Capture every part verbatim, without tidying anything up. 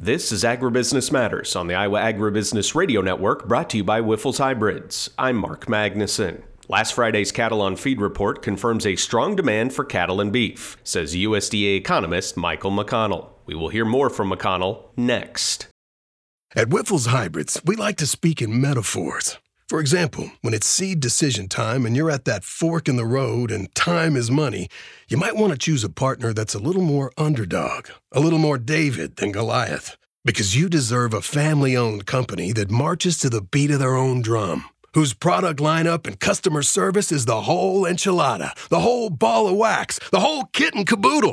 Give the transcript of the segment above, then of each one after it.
This is Agribusiness Matters on the Iowa Agribusiness Radio Network, brought to you by Wyffels Hybrids. I'm Mark Magnuson. Last Friday's Cattle on Feed report confirms a strong demand for cattle and beef, says U S D A economist Michael McConnell. We will hear more from McConnell next. At Wyffels Hybrids, we like to speak in metaphors. For example, when it's seed decision time and you're at that fork in the road and time is money, you might want to choose a partner that's a little more underdog, a little more David than Goliath, because you deserve a family-owned company that marches to the beat of their own drum, whose product lineup and customer service is the whole enchilada, the whole ball of wax, the whole kit and caboodle.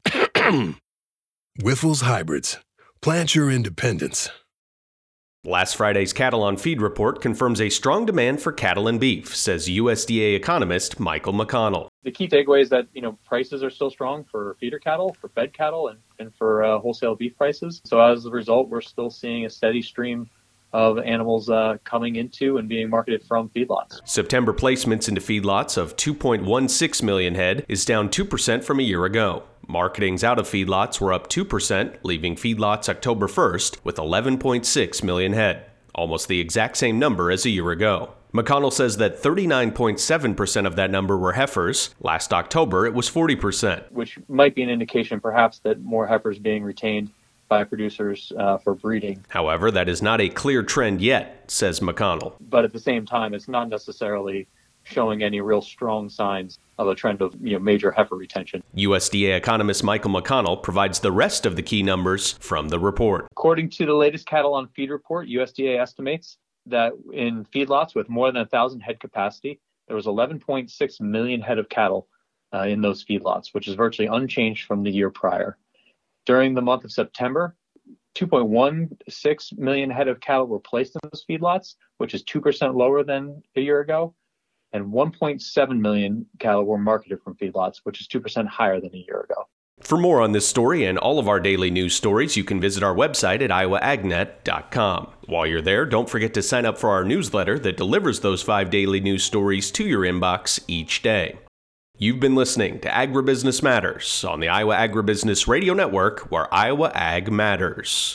Wyffels Hybrids. Plant your independence. Last Friday's Cattle on Feed report confirms a strong demand for cattle and beef, says U S D A economist Michael McConnell. The key takeaway is that, you know, prices are still strong for feeder cattle, for fed cattle, and, and for uh, wholesale beef prices. So as a result, we're still seeing a steady stream of animals uh, coming into and being marketed from feedlots. September placements into feedlots of two point one six million head is down two percent from a year ago. Marketings out of feedlots were up two percent, leaving feedlots October first with eleven point six million head, almost the exact same number as a year ago. McConnell says that thirty-nine point seven percent of that number were heifers. Last October, it was forty percent. Which might be an indication perhaps that more heifers being retained by producers uh, for breeding. However, that is not a clear trend yet, says McConnell. But at the same time, it's not necessarily showing any real strong signs of a trend of, you know, major heifer retention. U S D A economist Michael McConnell provides the rest of the key numbers from the report. According to the latest Cattle on Feed report, U S D A estimates that in feedlots with more than one thousand head capacity, there was eleven point six million head of cattle uh, in those feedlots, which is virtually unchanged from the year prior. During the month of September, two point one six million head of cattle were placed in those feedlots, which is two percent lower than a year ago. And one point seven million cattle were marketed from feedlots, which is two percent higher than a year ago. For more on this story and all of our daily news stories, you can visit our website at iowa ag net dot com. While you're there, don't forget to sign up for our newsletter that delivers those five daily news stories to your inbox each day. You've been listening to Agribusiness Matters on the Iowa Agribusiness Radio Network, where Iowa Ag matters.